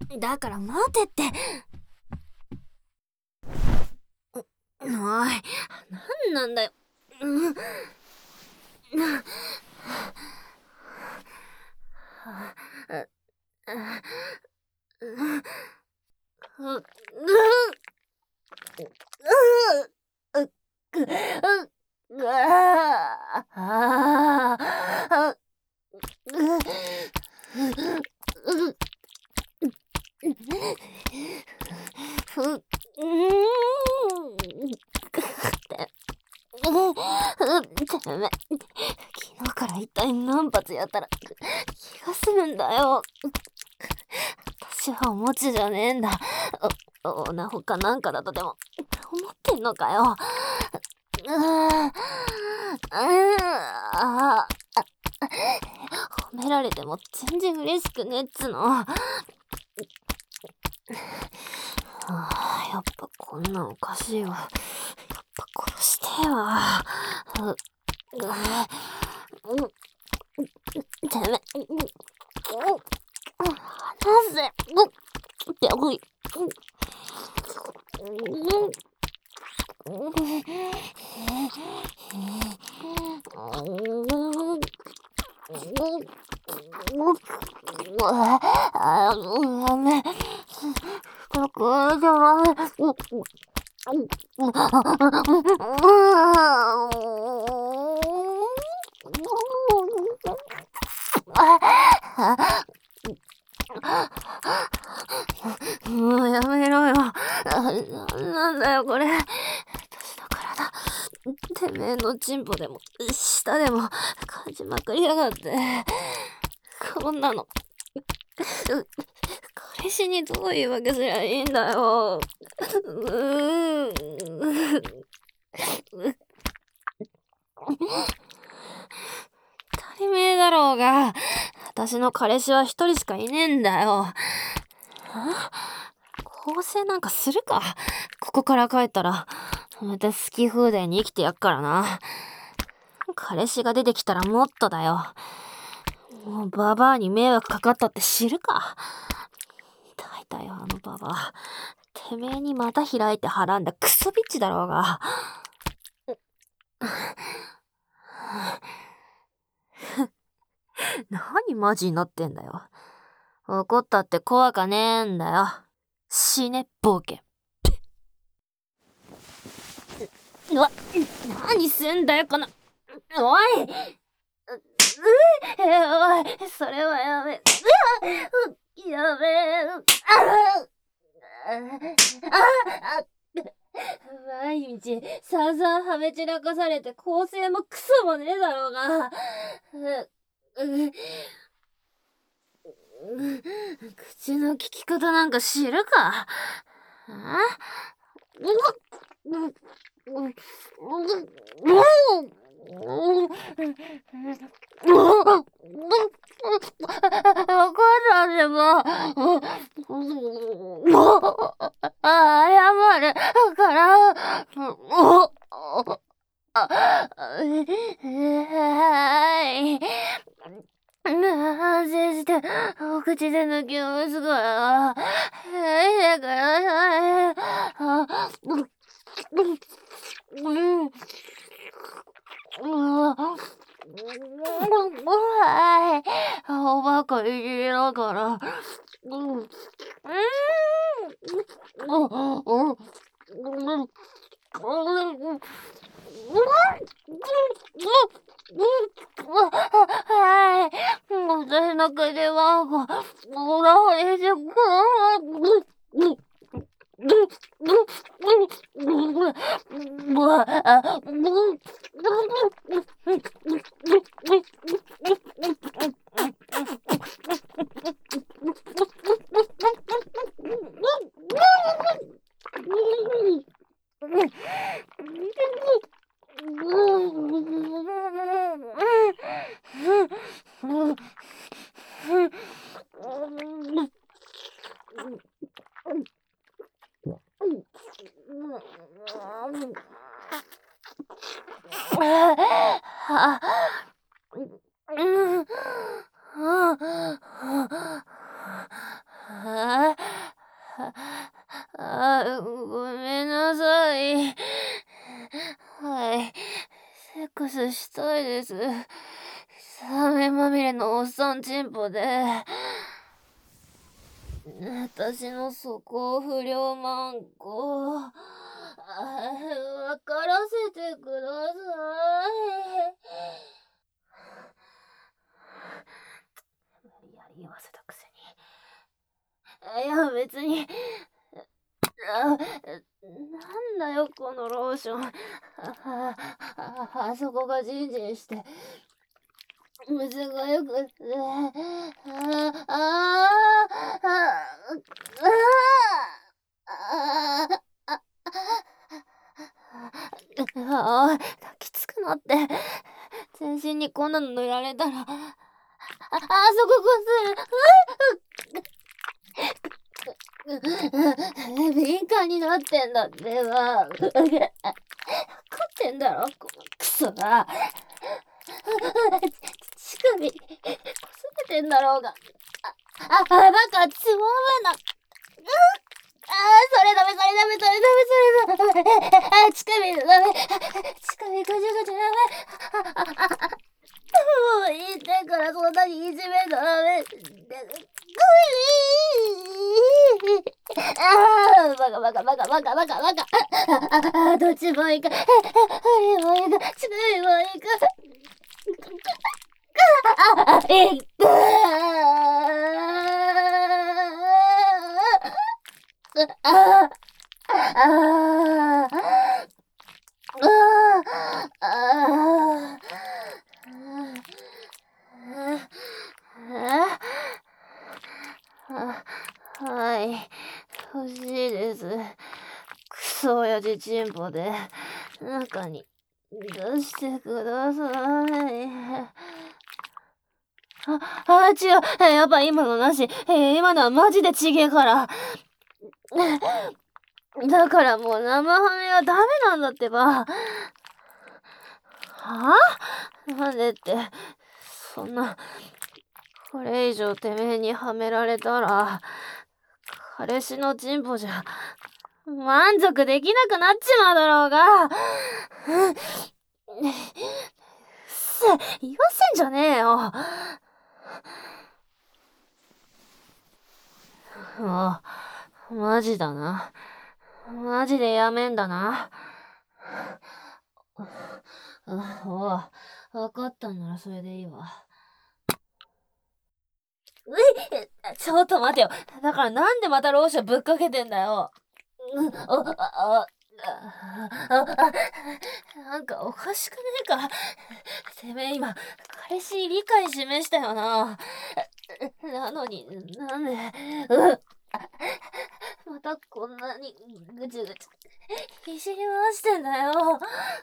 だから待てって。おい、なんなんだよ。うん。てめえ、昨日から一体何発やったら気が済むんだよ。私はお餅じゃねえんだ。オナホかなんかだとでも思ってんのかよ。褒められても全然嬉しくねえっつの。やっぱこんなんおかしいわ。やっぱ殺してえわ。てめえ、離せ。っておい。ごめん。これじゃダメ。もうやめろよ。なんだよこれ。私の体、てめえのチンポでも舌でも感じまくりやがって。こんなの彼氏にどう言い訳すりゃいいんだよ。当たり前だろうが、私の彼氏は一人しかいねえんだよ。更生なんかするか。ここから帰ったらまた好き放題に生きてやっからな。彼氏が出てきたらもっとだよ。もうババアに迷惑かかったって知るか。大体あのババア、てめえにまた開いてはらんだクソビッチだろうが。何マジになってんだよ。怒ったって怖かねえんだよ。死ね冒険。うわ、何すんだよこの。おい、おい、それはやめ。やめ。毎日散々はめ散らかされて構成もクソもねえだろうが。口の利き方なんか知るか。お母さんでも、謝るから、はい。安心して、お口で抜きますから。だから、はい。おバカいじりだから。はい。私の口は、おらほりしてくスしたいです。サメまみれのおっさんチンポで、私の素行不良マンコ、わからせてください。無理やり言わせたくせに。いや、別に。なんだよ、このローション。あそこがジンジンして。むずがよくって。泣きつくなって。全身にこんなの塗られたら。そここす。敏感になってんだってば。分かってんだろ、このクソが。乳首、こすれてんだろうが。バカ、つまめな。それダメ、乳首ダメ。乳首ぐちゅぐちゅダメ。もういいってからそんなにいじめダメ。バカ。どっちもいいか。あれもいいか。乳首もいいか。はい、欲しいです。クソ親父チンポで中に出してください。違う。やっぱ今のなし。今のはマジでちげえから。だからもう生ハメはダメなんだってば。なんでって、そんな、これ以上てめえにはめられたら、彼氏のチンポじゃ、満足できなくなっちまうだろうが。言わせんじゃねえよ。もう、マジだな。マジでやめんだな。わかったんならそれでいいわ。ちょっと待てよ。だからなんでまたローションぶっかけてんだよ。なんかおかしくねえか。てめえ今、彼氏に理解示したよな。なのに、なんで、またこんなにぐちぐち、いじり回してんだよ。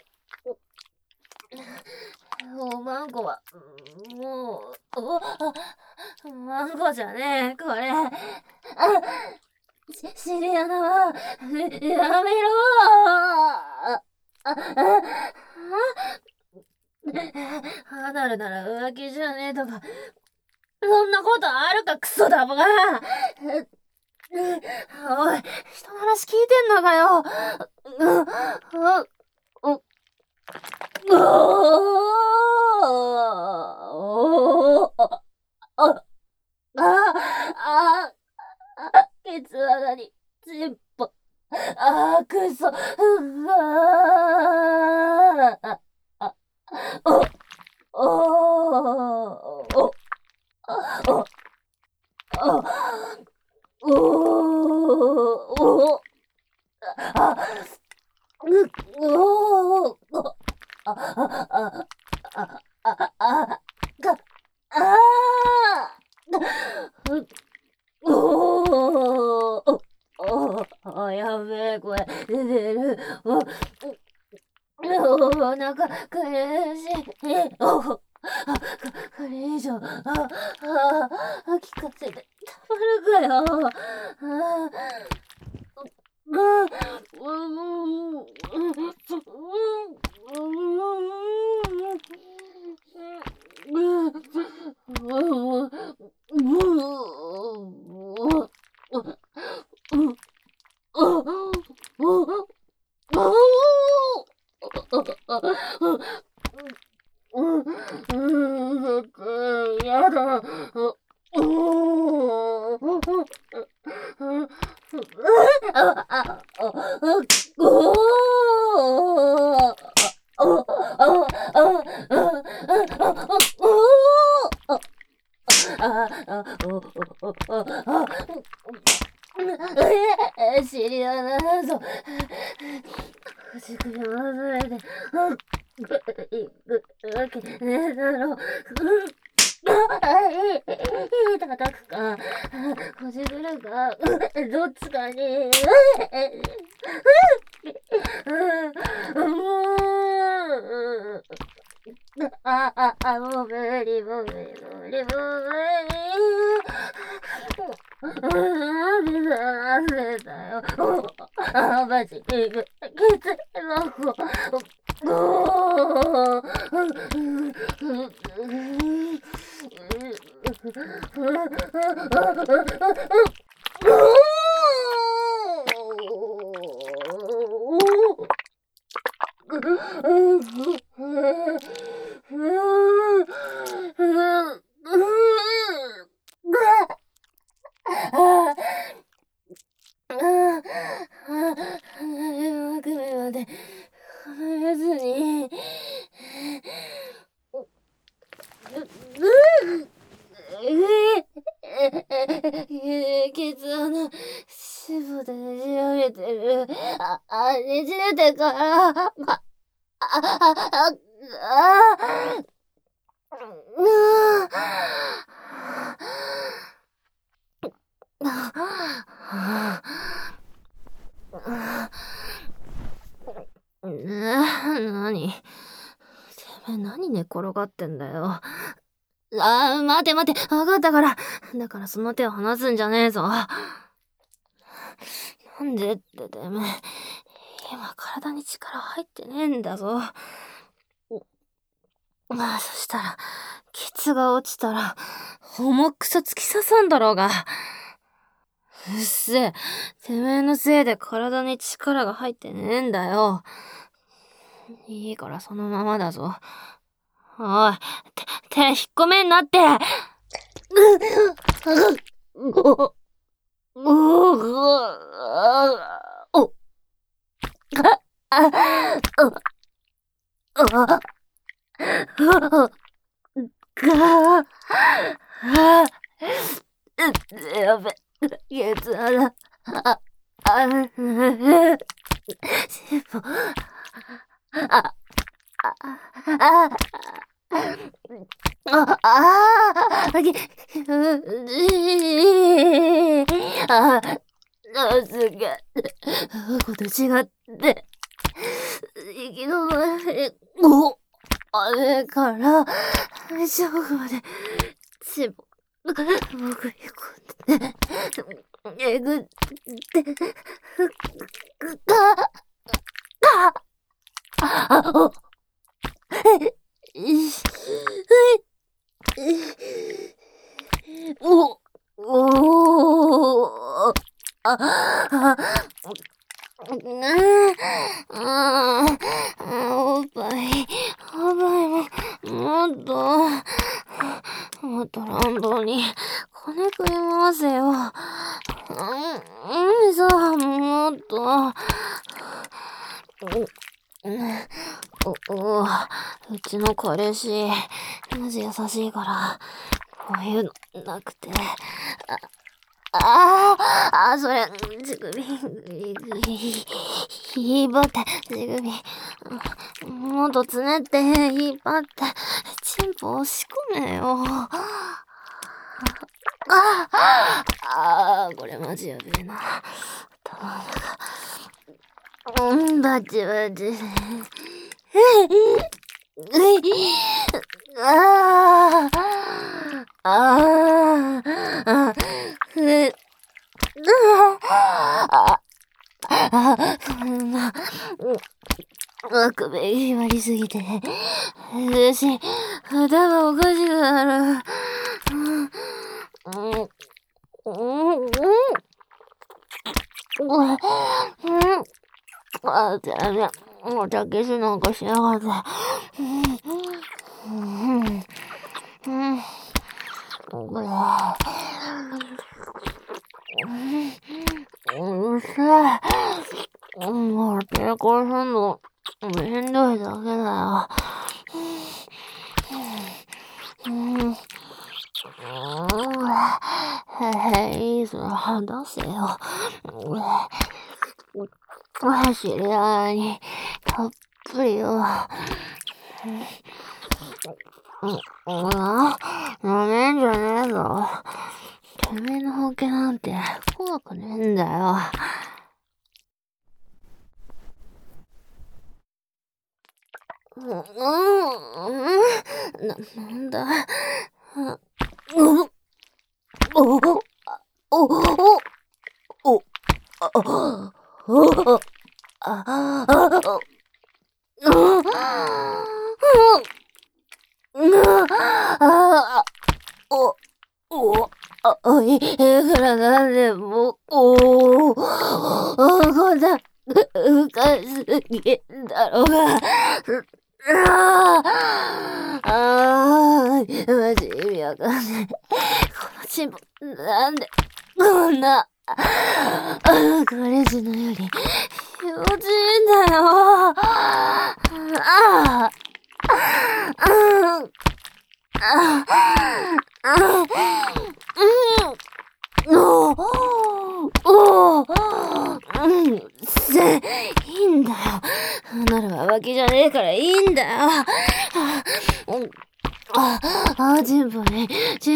マンゴは、もう、マンゴじゃねえ、これ。シリアナは、やめろアナルなら浮気じゃねえとか、そんなことあるかクソだもが。おい、人の話聞いてんのかよ。ケツ穴にチンポ。くそ。やべえ、これ、出てる。お腹苦しい。これ以上、聞かせてたまるかよ。 知り合いだぞ。口くり忘れて、行くわけねえだろ。叩くか、こじくるか、どっちかに。もう無理、もう無理、無理、もう無理。なんでだよ。マジで、ケツの子。ケツ穴、脂肪でねじられてる。ねじれてから、何？てめえ何寝転がってんだよ。待て待て、わかったから。だからその手を離すんじゃねえぞ。なんでっててめえ、今体に力入ってねえんだぞ。そしたら、ケツが落ちたら、重くそ突き刺さんだろうが。うっせえ、てめえのせいで体に力が入ってねえんだよ。いいからそのままだぞ。おい、手引っ込めんなって。やべ、ケツ穴、尻尾、すげこと違って、行きの前に、あれから、正午まで、血も、潜り込んで、えぐって、おっぱいもっと乱暴に、こねくり回せよ。もっと。うちの彼氏、マジ優しいから、こういうのなくて。それ、乳首、引っ張って、乳首、もっとつねって、引っ張って、チンポ押し込めよ。これマジやべえな。バチバチ。首引張りすぎて、頭おかしくなる。てめえ、おたけしなんかしやがって。 もう抵抗すんのめんどいだけだよ。いいぞ、出せよ。知り合いにたっぷりよ。なめんじゃねえぞ。てめえの本気なんて怖くねえんだよ。なんだ。お、お、お、お、お、いくらなんでも、こんな、深すぎんだろうが。マジ意味わかんねえ。このチンポ、なんで、こんな、彼氏のより、気持ちいいんだよ。いいんだよ。なるはわけじゃねえからいいんだよ。全部いい。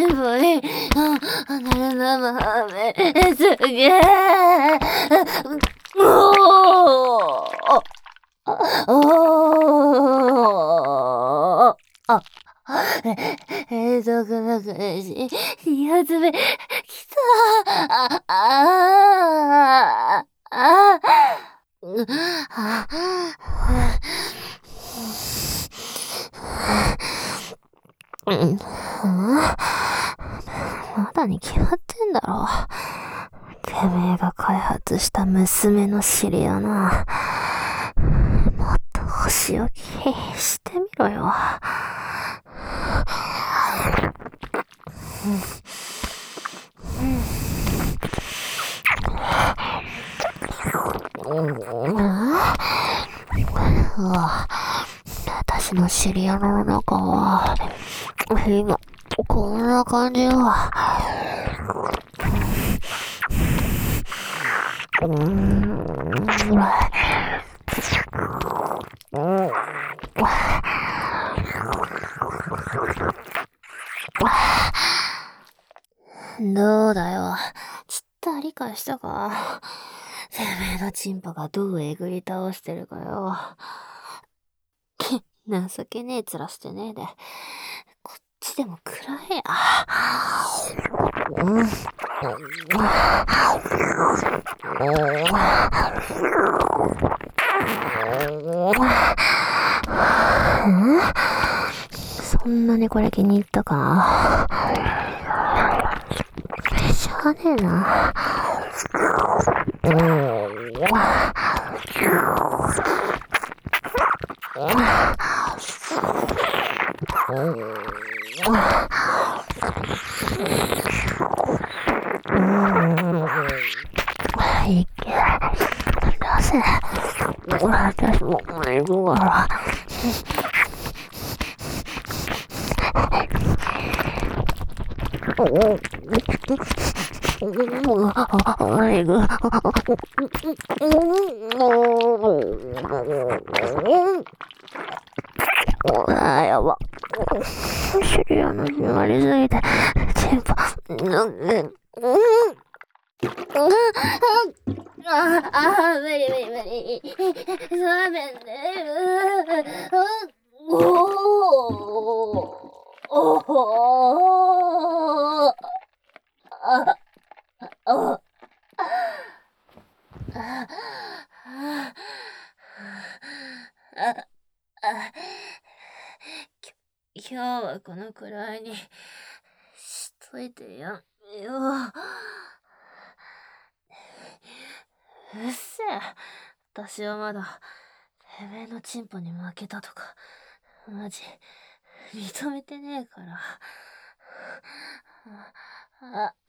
なるなまめ、すげえ。くなくねし、二発目、きたまだに決まってんだろ。てめえが開発した娘の尻やな。もっと星置きしてみろよ。私の尻穴の中は、今、こんな感じよ。どうだよ。ちった理解したか。てめえのチンポがどうえぐり倒してるかよ。情けねえ面してねえで。こっちでも食らえや。そんなにこれ気に入ったか。しゃあねえな。いいけ。出せ。私も行くから。やば。シリアの決まりすぎて、チンポ、無理。そうめんね。今日はこのくらいにしといてやんよ。うっせえ。私はまだ、てめえのチンポに負けたとか、マジ、認めてねえから。